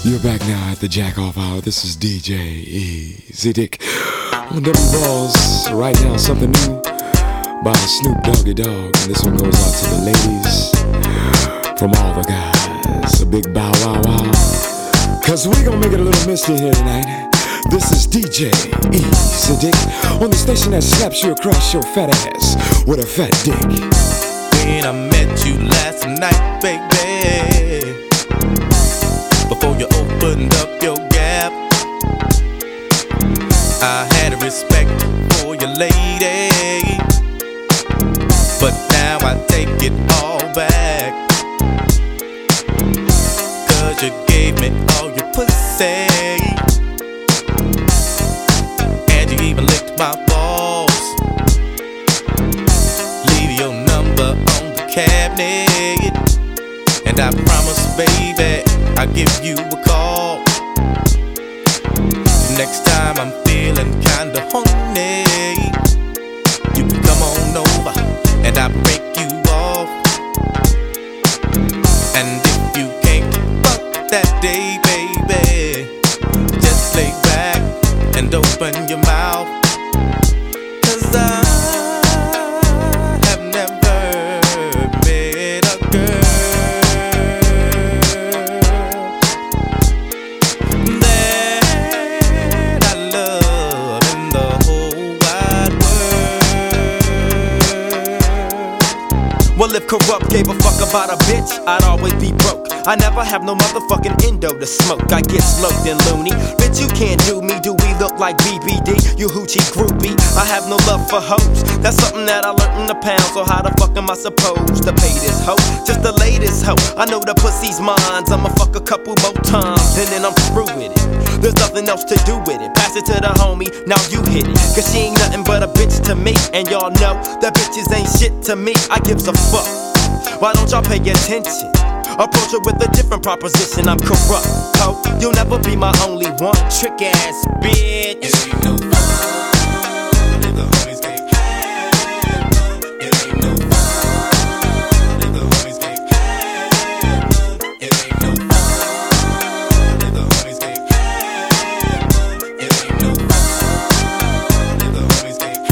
You're back now at the Jack Off Hour. This is DJ Easy Dick on them balls. Right now, something new by Snoop Doggy Dogg. And this one goes out to the ladies from all the guys. A big bow wow wow. Cause we gonna make it a little misty here tonight. This is DJ Easy Dick on the station that slaps you across your fat ass with a fat dick. When I met you last night, baby, before you opened up your gap, I had a respect for your lady, but now I take it all back. Cause you gave me all your pussy, and you even licked my balls. Leave your number on the cabinet, and I promise, baby, I'll give you a call. Next time I'm feeling kinda horny, you can come on over and I'll break you off. And if you can't fuck that day, baby, just lay back and open your mouth. Cause I have never met a girl well, if corrupt gave a fuck about a bitch, I'd always be broke. I never have no motherfucking endo to smoke. I get sloped and loony. Bitch, you can't do me. Do we look like BBD? You hoochie groupie. I have no love for hoes. That's something that I learned in the pound. So how the fuck am I supposed to pay this hoe? Just the latest hoe. I know the pussy's mine. I'ma fuck a couple more times and then I'm through with it. There's nothing else to do with it. Pass it to the homie, now you hit it. Cause she ain't nothing but a bitch to me. And y'all know that bitches ain't shit to me. I gives a fuck. Why don't y'all pay attention? Approach her with a different proposition. I'm corrupt, ho. You'll never be my only one. Trick ass bitch. It ain't no fun if the homies can't have none. It ain't no fun if the homies can't have none. It ain't no fun if the homies can't have none. It ain't no fun if the homies can't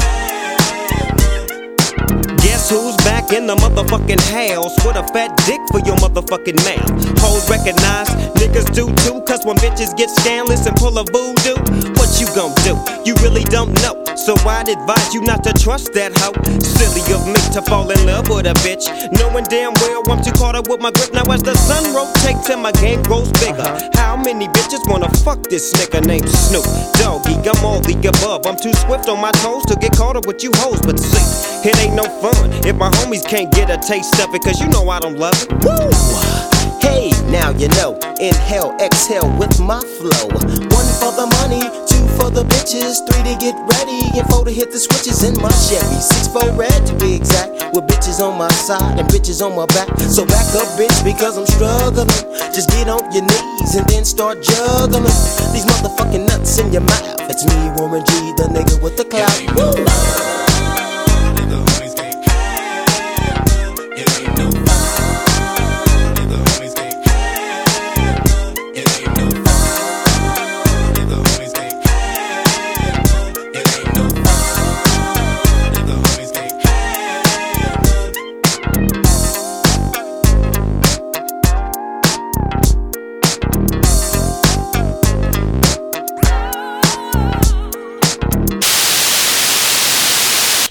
have none. Guess who's back in the motherfucking house with a fat dick for your motherfucking mouth? Hoes recognize, niggas do too. Cause when bitches get scandalous and pull a voodoo, what you gon' do? You really don't know. So I'd advise you not to trust that hoe. Silly of me to fall in love with a bitch, knowing damn well I'm too caught up with my grip. Now as the sun rotates and my game grows bigger, how many bitches wanna fuck this nigga named Snoop Doggy? I'm all the above. I'm too swift on my toes to get caught up with you hoes. But see, it ain't no fun if my homies can't get a taste of it. Cause you know I don't love it. Woo! Hey, now you know. Inhale, exhale with my flow. 1 for the money, 2 for the bitches, 3 to get ready, and 4 to hit the switches in my Chevy. 6 for red to be exact, with bitches on my side and bitches on my back. So back up, bitch, because I'm struggling. Just get on your knees and then start juggling these motherfucking nuts in your mouth. It's me, Warren G, the nigga with the clout. Woo!